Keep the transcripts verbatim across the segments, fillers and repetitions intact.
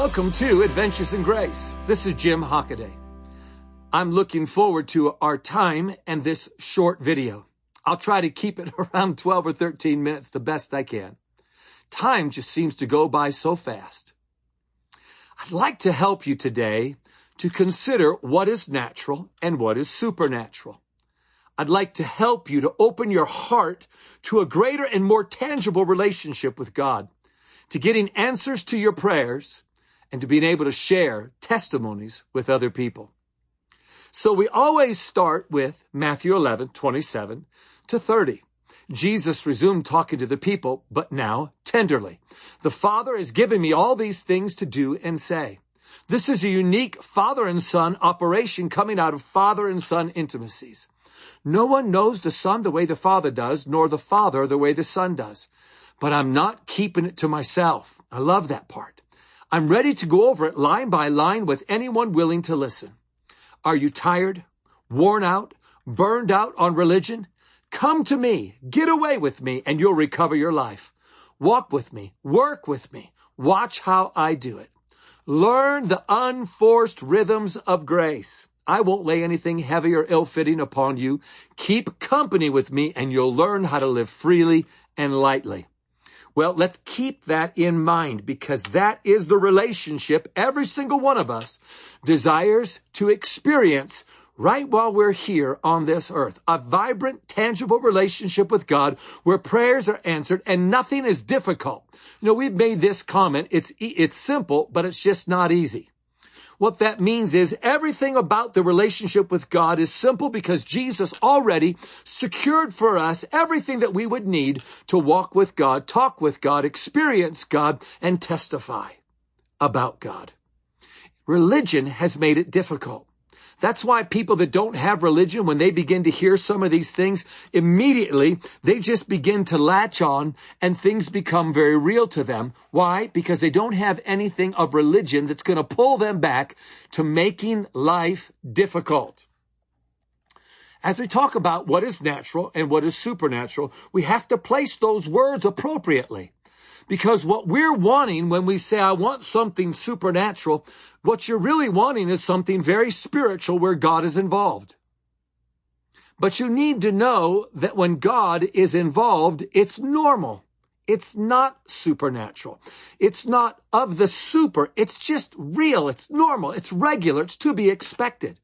Welcome to Adventures in Grace. This is Jim Hockaday. I'm looking forward to our time and this short video. I'll try to keep it around twelve or thirteen minutes the best I can. Time just seems to go by so fast. I'd like to help you today to consider what is natural and what is supernatural. I'd like to help you to open your heart to a greater and more tangible relationship with God, to getting answers to your prayers, and to being able to share testimonies with other people. So we always start with Matthew eleven, twenty-seven to thirty. Jesus resumed talking to the people, but now tenderly. The Father has given me all these things to do and say. This is a unique father and son operation coming out of father and son intimacies. No one knows the Son the way the Father does, nor the Father the way the Son does. But I'm not keeping it to myself. I love that part. I'm ready to go over it line by line with anyone willing to listen. Are you tired, worn out, burned out on religion? Come to me, get away with me, and you'll recover your life. Walk with me, work with me, watch how I do it. Learn the unforced rhythms of grace. I won't lay anything heavy or ill-fitting upon you. Keep company with me, and you'll learn how to live freely and lightly. Well, let's keep that in mind, because that is the relationship every single one of us desires to experience right while we're here on this earth. A vibrant, tangible relationship with God where prayers are answered and nothing is difficult. You know, we've made this comment. It's, it's simple, but it's just not easy. What that means is everything about the relationship with God is simple because Jesus already secured for us everything that we would need to walk with God, talk with God, experience God, and testify about God. Religion has made it difficult. That's why people that don't have religion, when they begin to hear some of these things, immediately they just begin to latch on and things become very real to them. Why? Because they don't have anything of religion that's going to pull them back to making life difficult. As we talk about what is natural and what is supernatural, we have to place those words appropriately. Because what we're wanting when we say, I want something supernatural, what you're really wanting is something very spiritual where God is involved. But you need to know that when God is involved, it's normal. It's not supernatural. It's not of the super. It's just real. It's normal. It's regular. It's to be expected.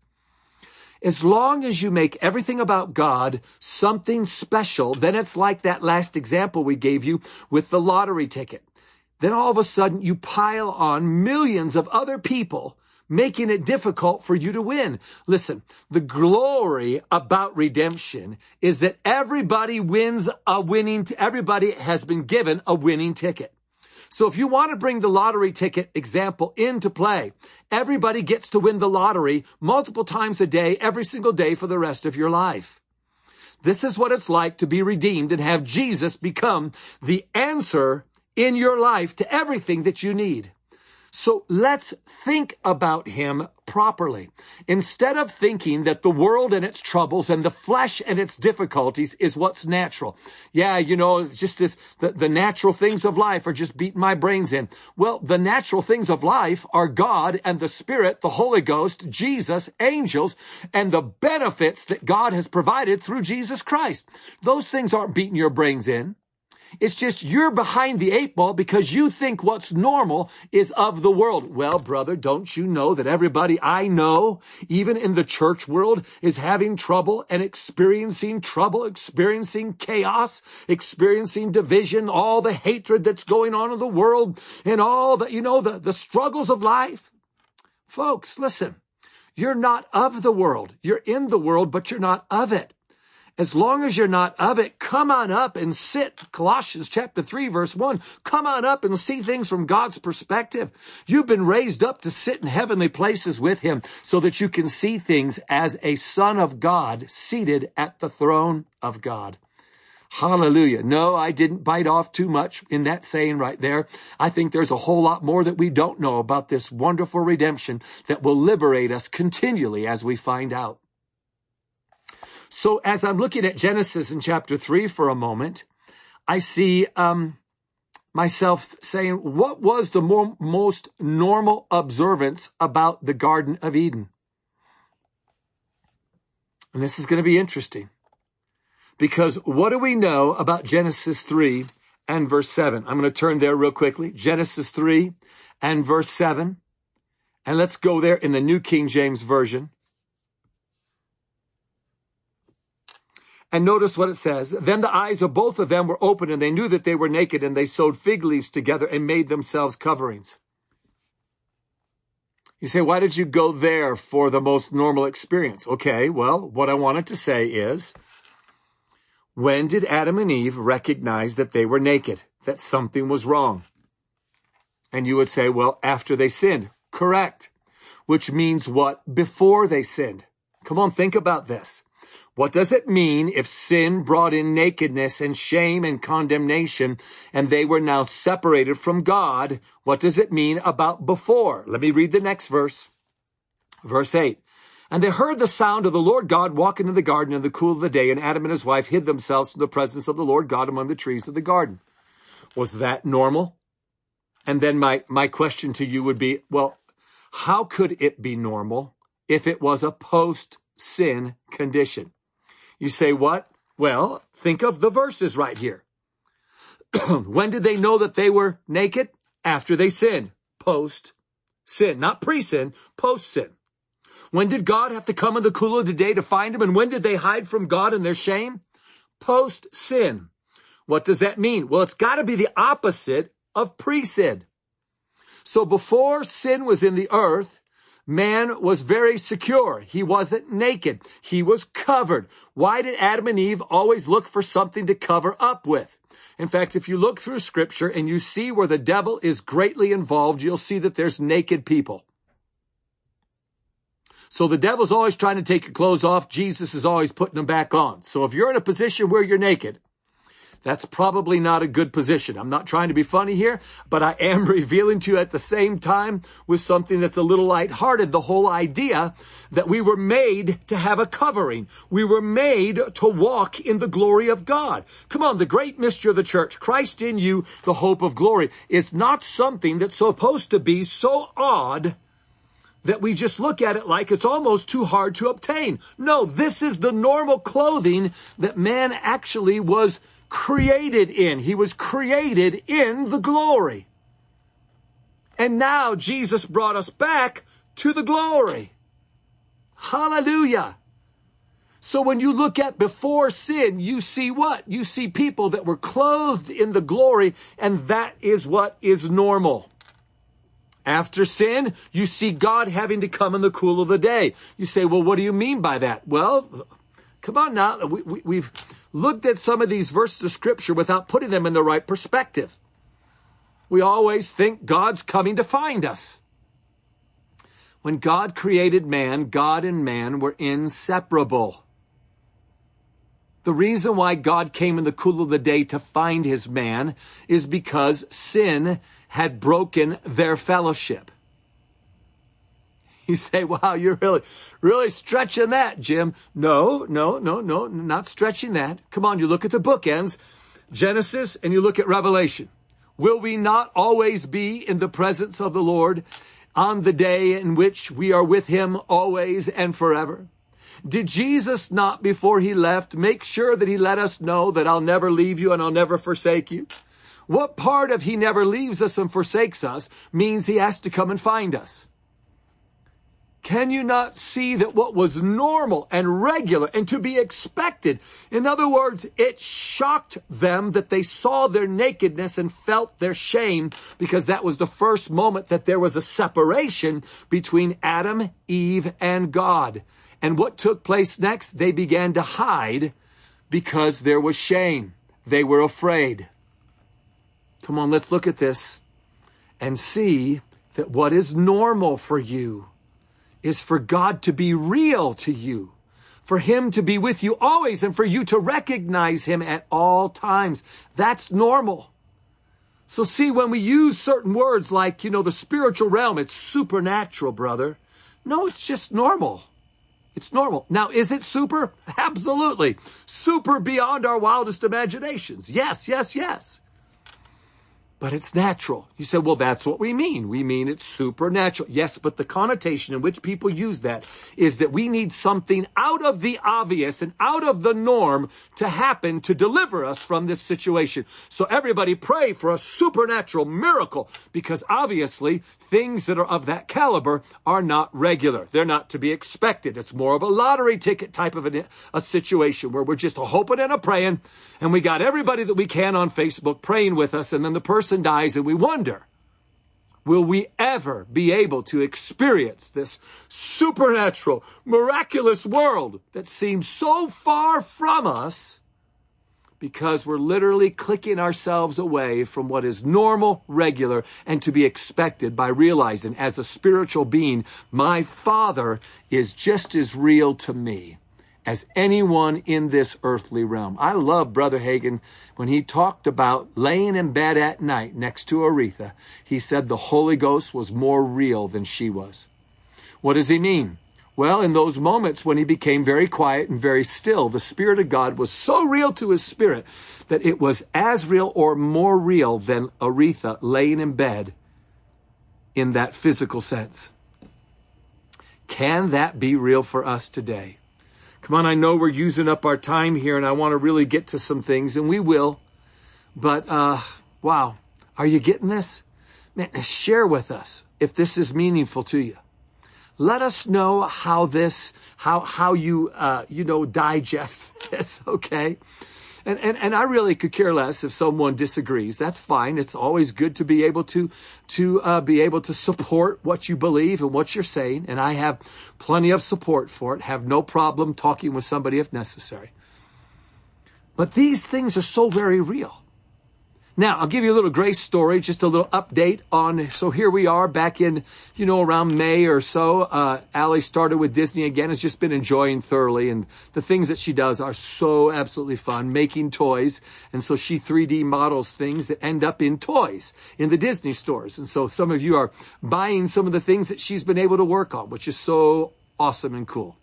As long as you make everything about God something special, then it's like that last example we gave you with the lottery ticket. Then all of a sudden you pile on millions of other people, making it difficult for you to win. Listen, the glory about redemption is that everybody wins a winning, t- everybody has been given a winning ticket. So if you want to bring the lottery ticket example into play, everybody gets to win the lottery multiple times a day, every single day for the rest of your life. This is what it's like to be redeemed and have Jesus become the answer in your life to everything that you need. So let's think about him properly. Instead of thinking that the world and its troubles and the flesh and its difficulties is what's natural. Yeah, you know, it's just this, the, the natural things of life are just beating my brains in. Well, the natural things of life are God and the Spirit, the Holy Ghost, Jesus, angels, and the benefits that God has provided through Jesus Christ. Those things aren't beating your brains in. It's just you're behind the eight ball because you think what's normal is of the world. Well, brother, don't you know that everybody I know, even in the church world, is having trouble and experiencing trouble, experiencing chaos, experiencing division, all the hatred that's going on in the world, and all the, you know, the, the struggles of life? Folks, listen, you're not of the world. You're in the world, but you're not of it. As long as you're not of it, come on up and sit. Colossians chapter three, verse one. Come on up and see things from God's perspective. You've been raised up to sit in heavenly places with him so that you can see things as a son of God seated at the throne of God. Hallelujah. No, I didn't bite off too much in that saying right there. I think there's a whole lot more that we don't know about this wonderful redemption that will liberate us continually as we find out. So as I'm looking at Genesis in chapter three for a moment, I see um, myself saying, what was the more, most normal observance about the Garden of Eden? And this is going to be interesting, because what do we know about Genesis three and verse seven? I'm going to turn there real quickly. Genesis three and verse seven. And let's go there in the New King James Version. And notice what it says. Then the eyes of both of them were open, and they knew that they were naked, and they sewed fig leaves together and made themselves coverings. You say, why did you go there for the most normal experience? Okay, well, what I wanted to say is, when did Adam and Eve recognize that they were naked, that something was wrong? And you would say, well, after they sinned. Correct. Which means what? Before they sinned. Come on, think about this. What does it mean if sin brought in nakedness and shame and condemnation, and they were now separated from God? What does it mean about before? Let me read the next verse. Verse eight. And they heard the sound of the Lord God walking in the garden in the cool of the day, and Adam and his wife hid themselves from the presence of the Lord God among the trees of the garden. Was that normal? And then my, my question to you would be, well, how could it be normal if it was a post-sin condition? You say, what? Well, think of the verses right here. When did they know that they were naked? After they sinned. Post-sin. Not pre-sin, post-sin. When did God have to come in the cool of the day to find them? And when did they hide from God in their shame? Post-sin. What does that mean? Well, it's got to be the opposite of pre-sin. So before sin was in the earth, man was very secure. He wasn't naked. He was covered. Why did Adam and Eve always look for something to cover up with? In fact, if you look through Scripture and you see where the devil is greatly involved, you'll see that there's naked people. So the devil's always trying to take your clothes off. Jesus is always putting them back on. So if you're in a position where you're naked, that's probably not a good position. I'm not trying to be funny here, but I am revealing to you at the same time with something that's a little lighthearted, the whole idea that we were made to have a covering. We were made to walk in the glory of God. Come on, the great mystery of the church, Christ in you, the hope of glory, is not something that's supposed to be so odd that we just look at it like it's almost too hard to obtain. No, this is the normal clothing that man actually was created in. He was created in the glory. And now Jesus brought us back to the glory. Hallelujah. So when you look at before sin, you see what? You see people that were clothed in the glory, and that is what is normal. After sin, you see God having to come in the cool of the day. You say, well, what do you mean by that? Well, come on now. We, we, we've looked at some of these verses of Scripture without putting them in the right perspective. We always think God's coming to find us. When God created man, God and man were inseparable. The reason why God came in the cool of the day to find his man is because sin had broken their fellowship. You say, wow, you're really, really stretching that, Jim. No, no, no, no, not stretching that. Come on, you look at the bookends, Genesis, and you look at Revelation. Will we not always be in the presence of the Lord on the day in which we are with him always and forever? Did Jesus not, before he left, make sure that he let us know that I'll never leave you and I'll never forsake you? What part of he never leaves us and forsakes us means he has to come and find us? Can you not see that what was normal and regular and to be expected? In other words, it shocked them that they saw their nakedness and felt their shame, because that was the first moment that there was a separation between Adam, Eve, and God. And what took place next? They began to hide because there was shame. They were afraid. Come on, let's look at this and see that what is normal for you is for God to be real to you, for him to be with you always, and for you to recognize him at all times. That's normal. So see, when we use certain words like, you know, the spiritual realm, it's supernatural, brother. No, it's just normal. It's normal. Now, is it super? Absolutely. Super beyond our wildest imaginations. Yes, yes, yes. but it's natural. You say, well, that's what we mean. We mean it's supernatural. Yes, but the connotation in which people use that is that we need something out of the obvious and out of the norm to happen to deliver us from this situation. So everybody pray for a supernatural miracle, because obviously things that are of that caliber are not regular. They're not to be expected. It's more of a lottery ticket type of a, a situation where we're just a hoping and a praying, and we got everybody that we can on Facebook praying with us, and then the person dies, and we wonder, will we ever be able to experience this supernatural, miraculous world that seems so far from us, because we're literally clicking ourselves away from what is normal, regular, and to be expected, by realizing as a spiritual being, my Father is just as real to me as anyone in this earthly realm. I love Brother Hagin when he talked about laying in bed at night next to Aretha. He said the Holy Ghost was more real than she was. What does he mean? Well, in those moments when he became very quiet and very still, the Spirit of God was so real to his spirit that it was as real or more real than Aretha laying in bed in that physical sense. Can that be real for us today? Come on, I know we're using up our time here, and I want to really get to some things, and we will. But, uh, wow, are you getting this? Man, share with us if this is meaningful to you. Let us know how this, how, how you, uh, you know, digest this, okay? And, and, and I really could care less if someone disagrees. That's fine. It's always good to be able to, to, uh, be able to support what you believe and what you're saying. And I have plenty of support for it. Have no problem talking with somebody if necessary. But these things are so very real. Now, I'll give you a little grace story, just a little update on, so here we are back in, you know, around May or so. Uh, Allie started with Disney again, has just been enjoying thoroughly, and the things that she does are so absolutely fun, making toys. And so she three D models things that end up in toys in the Disney stores. And so some of you are buying some of the things that she's been able to work on, which is so awesome and cool.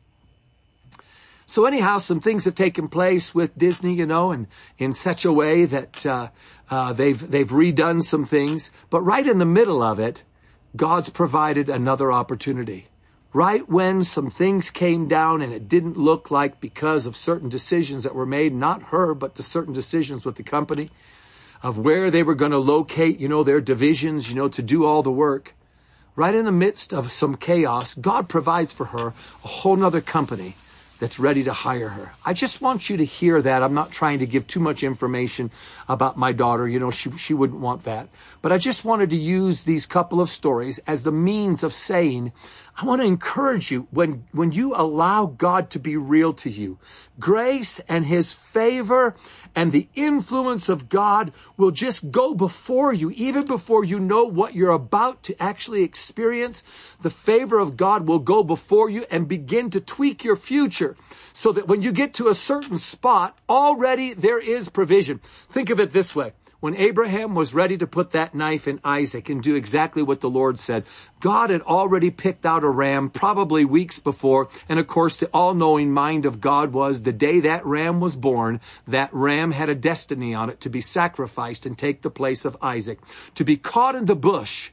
So anyhow, some things have taken place with Disney, you know, and in such a way that uh, uh, they've they've redone some things. But right in the middle of it, God's provided another opportunity. Right when some things came down and it didn't look like, because of certain decisions that were made, not her, but to certain decisions with the company, of where they were going to locate, you know, their divisions, you know, to do all the work. Right in the midst of some chaos, God provides for her a whole nother company that's ready to hire her. I just want you to hear that. I'm not trying to give too much information about my daughter. You know, she, she wouldn't want that. But I just wanted to use these couple of stories as the means of saying, I want to encourage you, when, when you allow God to be real to you, grace and his favor and the influence of God will just go before you, even before you know what you're about to actually experience. The favor of God will go before you and begin to tweak your future, so that when you get to a certain spot, already there is provision. Think of it this way. When Abraham was ready to put that knife in Isaac and do exactly what the Lord said, God had already picked out a ram probably weeks before. And of course, the all-knowing mind of God was, the day that ram was born, that ram had a destiny on it to be sacrificed and take the place of Isaac, to be caught in the bush,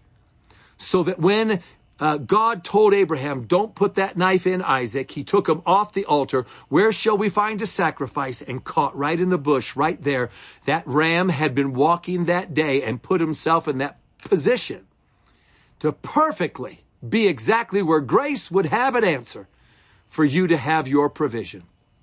so that when Uh, God told Abraham, don't put that knife in Isaac, he took him off the altar. Where shall we find a sacrifice? And caught right in the bush, right there, that ram had been walking that day and put himself in that position to perfectly be exactly where grace would have an answer for you to have your provision.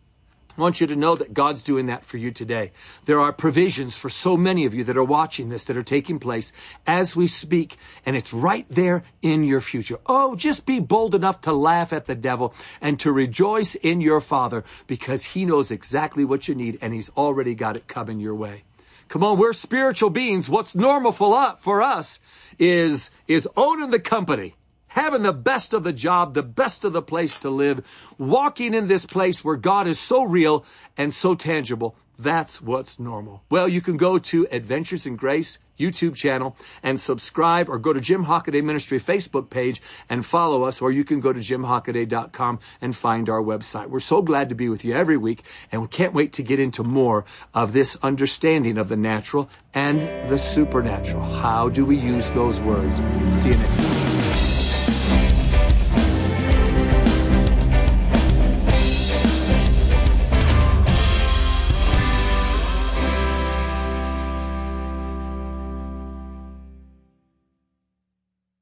I want you to know that God's doing that for you today. There are provisions for so many of you that are watching this, that are taking place as we speak, and it's right there in your future. Oh, just be bold enough to laugh at the devil and to rejoice in your Father, because he knows exactly what you need, and he's already got it coming your way. Come on, we're spiritual beings. What's normal for us is, is owning the company, having the best of the job, the best of the place to live, walking in this place where God is so real and so tangible That's what's normal. Well, you can go to Adventures in Grace YouTube channel and subscribe, or go to Jim Hockaday Ministry Facebook page and follow us, or you can go to jim hockaday dot com and find our website. We're so glad to be with you every week, and we can't wait to get into more of this understanding of the natural and the supernatural. How do we use those words? See you next time.